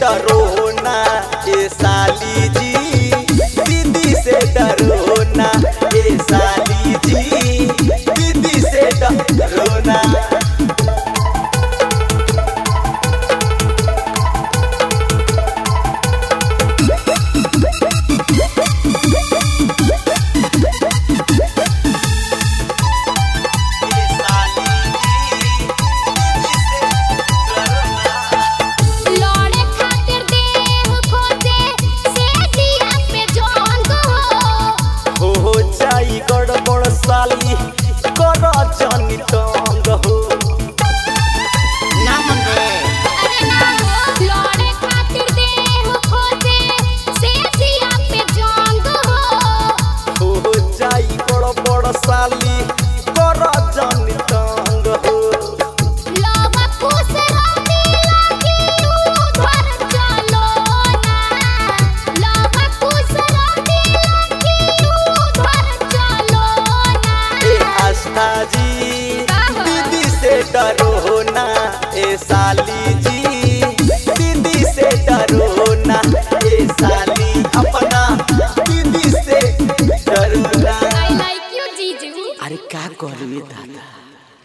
डरो ना ए साली जी, दीदी से डरो ना ए साली जी, दीदी से डरो ना। गड़बड़ साली कर जानी तंग हो ना मनबे अरे ना हो लड़े खातिर देह खोजे से जिया पे जंग हो जाई गड़बड़ साली कर जानी तंग हो। लवा खुश रहती लागी उधर चलो ना, लवा खुश रहती लागी उधर चलो ना। ए आस्था जी, दीदी से डरो ना ए साली जी,